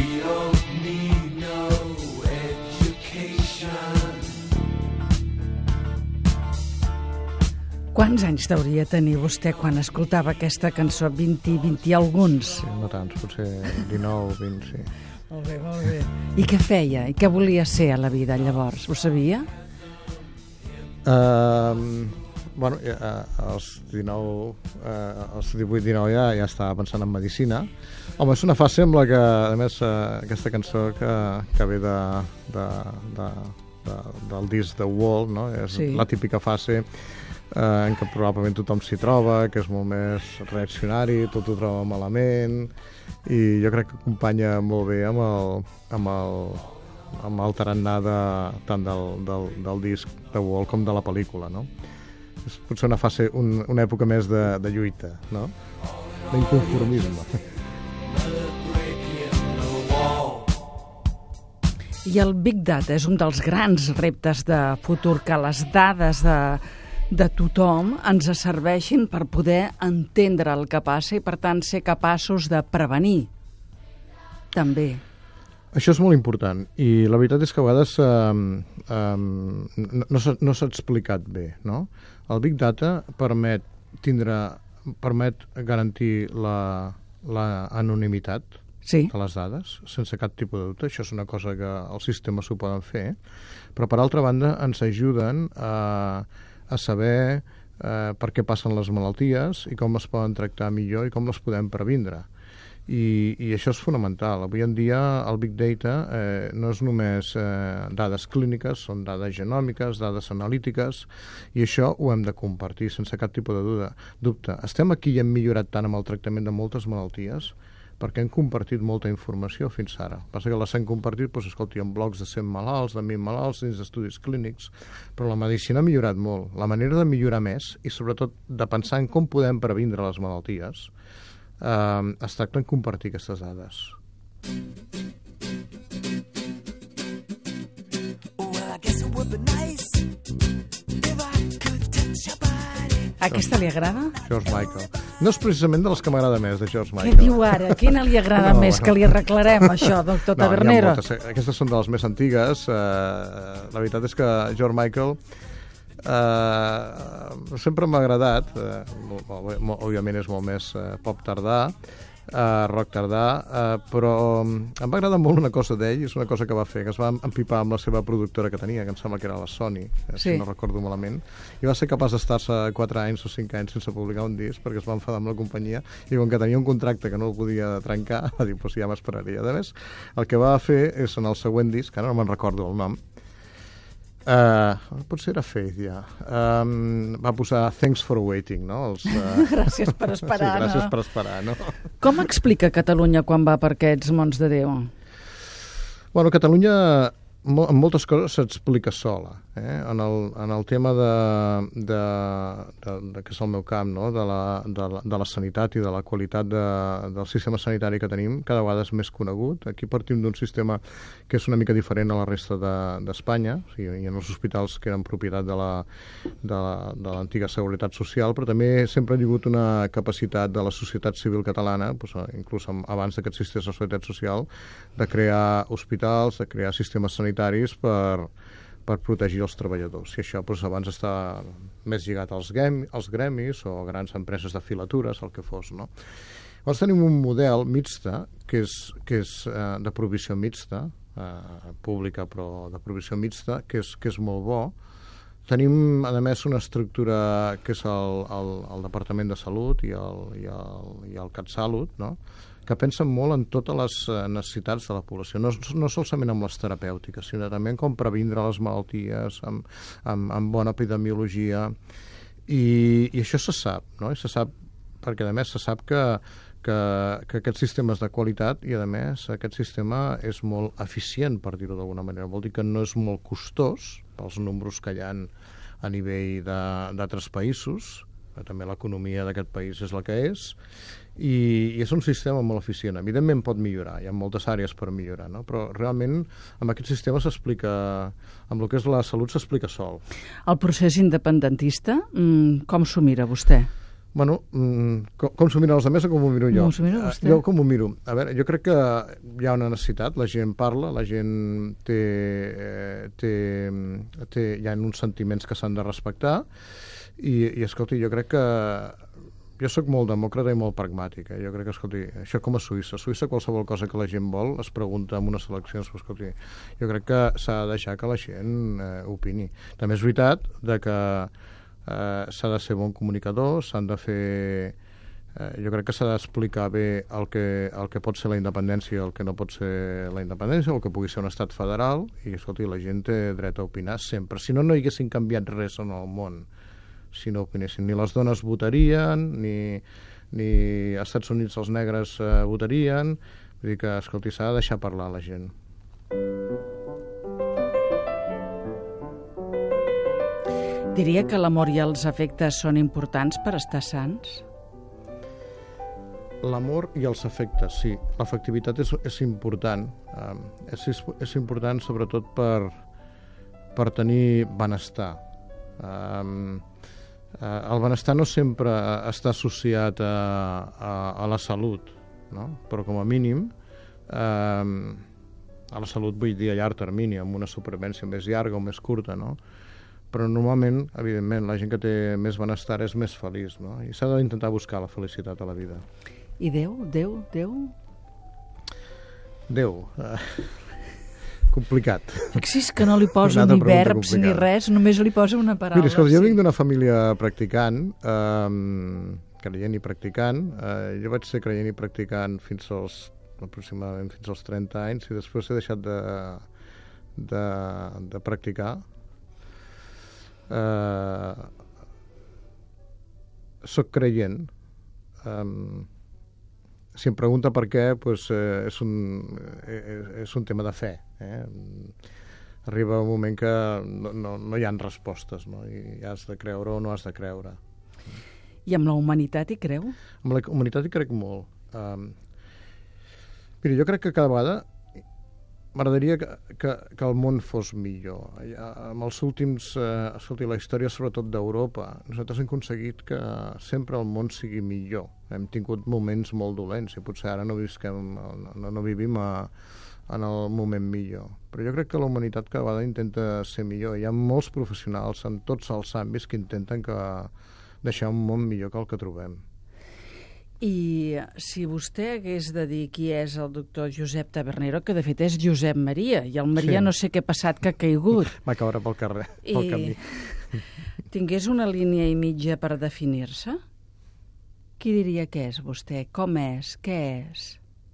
Quants anys deuria tenir vostè quan escoltava aquesta cançó? 20 alguns? Sí, no tants, potser 19, 20, sí. Molt bé, molt bé. I què feia? I què volia ser a la vida llavors? Ho sabia? Bueno, als 18-19 ja estava pensant en medicina. Home, és una fase amb la que, a més, aquesta cançó que ve del disc The Wall, no? És la típica fase en què probablement tothom s'hi troba, que és molt més reaccionari, tot ho troba malament, i jo crec que acompanya molt bé amb el tarannà tant del disc The Wall com de la pel·lícula, no? És potser una fase, una època més de lluita, no? D'inconformisme. I el Big Data és un dels grans reptes de futur, que les dades de tothom ens serveixin per poder entendre el que passa i, per tant, ser capaços de prevenir, també. Això és molt important, i la veritat és que a vegades no s'ha explicat bé, no? El Big Data permet garantir l'anonimitat de les dades, sense cap tipus de dubte. Això és una cosa que els sistemes ho poden fer, però per altra banda ens ajuden a saber per què passen les malalties i com es poden tractar millor i com les podem previndre. I això és fonamental. Avui en dia el Big Data no és només dades clíniques, són dades genòmiques, dades analítiques, i això ho hem de compartir sense cap tipus de dubte. Estem aquí i hem millorat tant amb el tractament de moltes malalties perquè hem compartit molta informació fins ara. Passa que les hem compartit, escolti, en blocs de 100 malalts, de 1.000 malalts, dins d'estudis clínics, però la medicina ha millorat molt. La manera de millorar més, i sobretot de pensar en com podem previndre les malalties, es tracta de compartir aquestes dades. Aquesta li agrada? George Michael. No és precisament de les que m'agrada més, de George Michael. Què diu ara? Quina li agrada més? Que li arreglarem això, doctor Tabernero? Aquestes són de les més antigues. La veritat és que George Michael sempre m'ha agradat, òbviament és molt més pop tardà, rock tardà, però em va agradar molt una cosa d'ell, és una cosa que va fer, que es va empipar amb la seva productora que tenia, que em sembla que era la Sony, si no recordo malament, i va ser capaç d'estar-se 4 anys o 5 anys sense publicar un disc, perquè es va enfadar amb la companyia, i com que tenia un contracte que no el podia trencar, va dir, ja m'esperaria. A més, el que va fer és, en el següent disc, ara no me'n recordo el nom, potser era Faith, ja. Va posar Thanks for Waiting, no? Gràcies per esperar, no? Gràcies per esperar, no? Com explica Catalunya quan va per aquests mons de Déu? Bueno, Catalunya en moltes coses s'explica sola. En el tema que és el meu camp, no? de la sanitat i de la qualitat del sistema sanitari que tenim, cada vegada és més conegut. Aquí partim d'un sistema que és una mica diferent a la resta d'Espanya, o sigui, hi ha els hospitals que eren propietat de l'antiga Seguretat Social, però també sempre ha hagut una capacitat de la societat civil catalana, inclús abans que existís la Seguretat Social, de crear hospitals, de crear sistemes sanitaris per protegir els treballadors. I això abans està més lligat als gremis o grans empreses de filatures, el que fos, no? Llavors tenim un model mixta, que és de provisió mixta, pública però de provisió mixta, que és molt bo. Tenim, a més, una estructura que és el Departament de Salut i el CatSalut, no? Que pensen molt en totes les necessitats de la població, no solament amb les terapèutiques, sinó també en com previndre les malalties, amb bona epidemiologia, i això se sap, no? I se sap, perquè a més se sap que aquests sistemes de qualitat, i a més aquest sistema és molt eficient, per dir-ho d'alguna manera, vol dir que no és molt costós pels números que hi ha a nivell d'altres països, també l'economia d'aquest país és la que és, i és un sistema molt eficient. Evidentment pot millorar, hi ha moltes àrees per millorar, no? Però realment amb aquest sistema s'explica, amb el que és la salut s'explica sol. El procés independentista, com s'ho mira vostè? Bueno, com s'ho miren els altres o com ho miro jo? Com s'ho mira vostè? Jo com ho miro? A veure, jo crec que hi ha una necessitat, la gent parla, la gent hi ha uns sentiments que s'han de respectar, i escolti, jo crec que jo sóc molt demòcrata i molt pragmàtic. Jo crec que, escolti, això com a Suïssa. A Suïssa qualsevol cosa que la gent vol es pregunta en unes eleccions, però, escolti, jo crec que s'ha de deixar que la gent opini. També és veritat que s'ha de ser bon comunicador, s'han de fer... jo crec que s'ha d'explicar bé el que pot ser la independència i el que no pot ser la independència, o el que pugui ser un estat federal, i escolti, la gent té dret a opinar sempre. Si no, no hi haguessin canviat res en el món, si no opinessin. Ni les dones votarien, ni als Estats Units els negres votarien. Vull dir que, escolti, s'ha de deixar parlar la gent. Diria que l'amor i els afectes són importants per estar sants? L'amor i els afectes, sí. L'afectivitat és important. És important sobretot per tenir benestar. El benestar no sempre està associat a la salut, no? Però com a mínim a la salut vull dir a llarg termini, amb una supervivència més llarga o més curta, no? Però normalment, evidentment, la gent que té més benestar és més feliç, no? I s'ha d'intentar buscar la felicitat a la vida. I Déu? Déu. Complicat. Fixi's que no li posa ni verbs ni res, només li posa una paraula. Mira, escolta, jo vinc d'una família practicant, creient i practicant. Jo vaig ser creient i practicant aproximadament fins als 30 anys, i després he deixat de practicar. Soc creient. Si em pregunta per què, doncs, és un tema de fe. Arriba un moment que no hi ha respostes, no? I has de creure o no has de creure. I amb la humanitat hi creu? Amb la humanitat hi crec molt. Mira, jo crec que cada vegada m'agradaria que el món fos millor. Amb els últims... escolti, la història, sobretot d'Europa, nosaltres hem aconseguit que sempre el món sigui millor. Hem tingut moments molt dolents i potser ara no vivim en el moment millor. Però jo crec que la humanitat cada vegada intenta ser millor. Hi ha molts professionals en tots els àmbits que intenten deixar un món millor que el que trobem. I si vostè hagués de dir qui és el doctor Josep Tabernero, que de fet és Josep Maria, i el Maria no sé què ha passat, que ha caigut. Va caure pel carrer, pel camí. Tingués una línia i mitja per definir-se, qui diria que és vostè? Com és? Què és?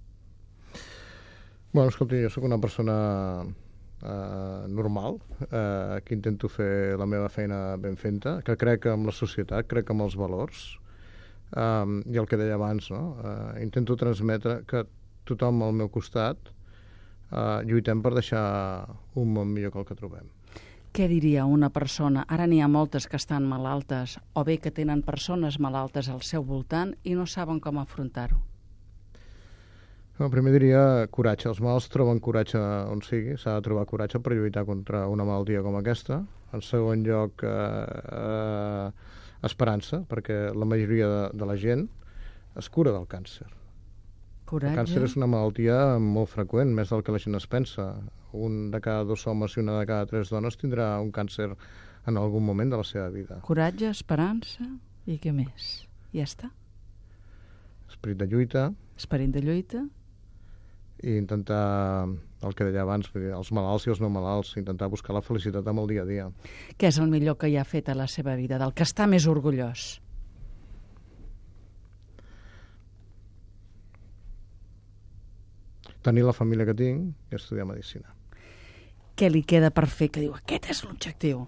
Bueno, escolti, jo sóc una persona normal, que intento fer la meva feina ben fenta, que crec en la societat, crec en els valors, i el que deia abans, no? Intento transmetre que tothom al meu costat lluitem per deixar un món millor que el que trobem. Què diria una persona? Ara n'hi ha moltes que estan malaltes, o bé que tenen persones malaltes al seu voltant i no saben com afrontar-ho. Primer diria coratge. Els malalts troben coratge on sigui. S'ha de trobar coratge per lluitar contra una malaltia com aquesta. En segon lloc, esperança, perquè la majoria de la gent es cura del càncer. Coratge. El càncer és una malaltia molt freqüent, més del que la gent es pensa. Un de cada 2 homes i una de cada 3 dones tindrà un càncer en algun moment de la seva vida. Coratge, esperança i què més? Ja està. Esperit de lluita. Esperit de lluita. I intentar, el que deia abans, els malalts i els no malalts, intentar buscar la felicitat amb el dia a dia. Què és el millor que hi ha fet a la seva vida, del que està més orgullós? Tenir la família que tinc i estudiar medicina. Què li queda per fer que diu, aquest és l'objectiu?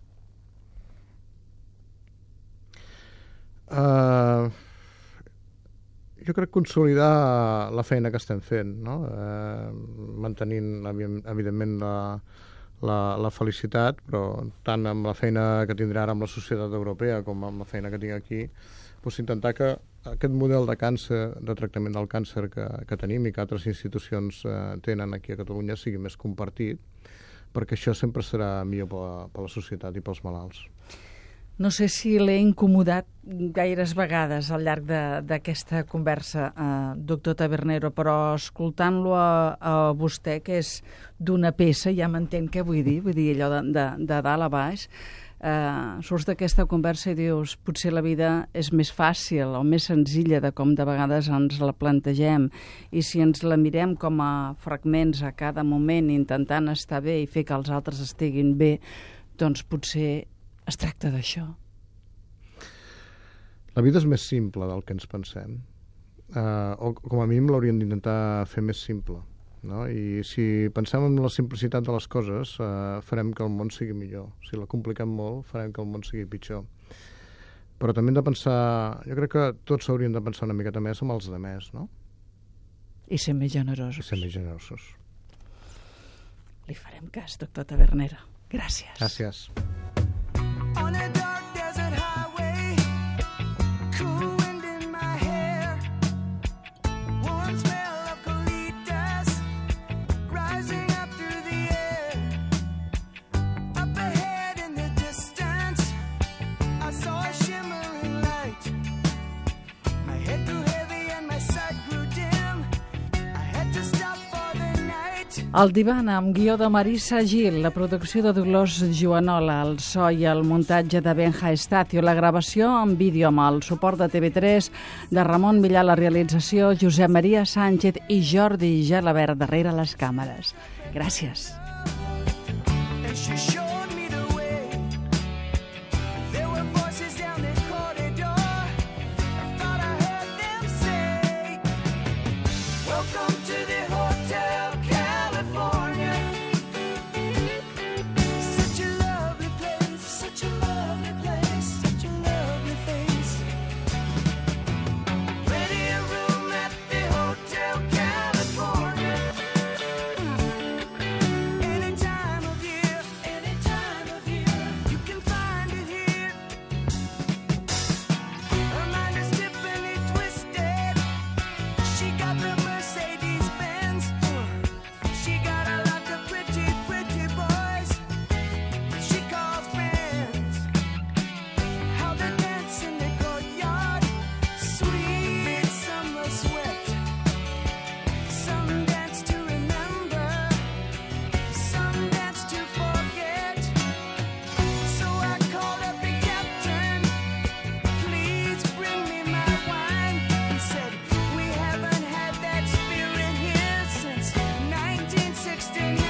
Jo crec consolidar la feina que estem fent, no? Mantenint, evidentment, la felicitat, però tant amb la feina que tindrà ara amb la societat europea com amb la feina que tinc aquí, doncs intentar que aquest model de càncer, de tractament del càncer que tenim i que altres institucions tenen aquí a Catalunya sigui més compartit, perquè això sempre serà millor per la societat i pels malalts. No sé si l'he incomodat gaires vegades al llarg d'aquesta conversa, doctor Tabernero, però escoltant-lo a vostè, que és d'una peça, ja m'entén què vull dir allò de dalt a baix, surts d'aquesta conversa i dius, potser la vida és més fàcil o més senzilla de com de vegades ens la plantegem, i si ens la mirem com a fragments a cada moment, intentant estar bé i fer que els altres estiguin bé, doncs potser es tracta d'això, La vida és més simple del que ens pensem, o com a mínim l'hauríem d'intentar fer més simple, no? I si pensem en la simplicitat de les coses, farem que el món sigui millor. Si la compliquem molt, farem que el món sigui pitjor. Però també hem de pensar... Jo crec que tots hauríem de pensar una miqueta més amb els demés, no? I ser més generosos. I ser més generosos. Li farem cas, doctor Tavernera. Gràcies. Gràcies. On a dark desert highway, cool wind in my hair, warm smell of colitas rising up through the air. Up ahead in the distance, I saw a shimmering light. My head grew heavy and my sight grew dim. I had to stop for the night. El divan amb guió de Marissa Gil, la producció de Dolors Joanola, el so i el muntatge de Benja Estacio, la gravació en vídeo amb el suport de TV3, de Ramon Millà, la realització, Josep Maria Sánchez i Jordi Gelabert darrere les càmeres. Gràcies. And she showed me the way. There were voices down the corridor. I thought I heard them say, welcome to the Hotel California. Such a lovely place, such a lovely place, such a lovely face. Plenty of room at the Hotel California. Any time of year, you can find it here. Her mind is Tiffany twisted. She got the Mercedes Benz. She got a lot of pretty, pretty boys she calls friends. How they dance in the courtyard, sweet summer sweat. Some dance to remember, some dance to forget. So I called up the captain, please bring me my wine. He said, we haven't had that spirit here since 1969.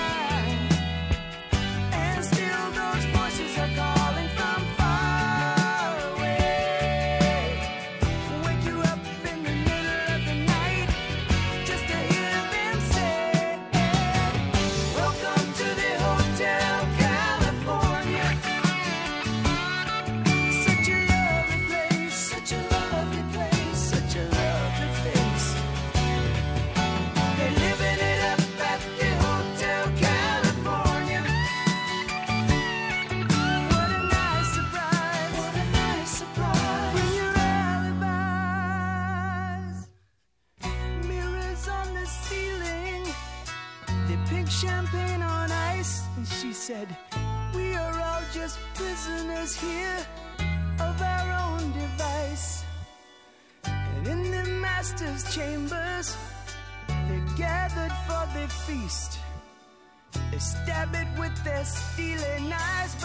And still those voices are calling from far away. Wake you up in the middle of the night just to hear them say, welcome to the Hotel California. Such a lovely place, such a lovely place, such a lovely face. They're living it up at the Hotel California. What a nice surprise, what a nice surprise. Bring your alibis. Mirrors on the ceiling, they pink champagne on ice. And she said, we are all just prisoners here of our own device. And in the master's chambers, they're gathered for the feast. They stab it with their steely knives,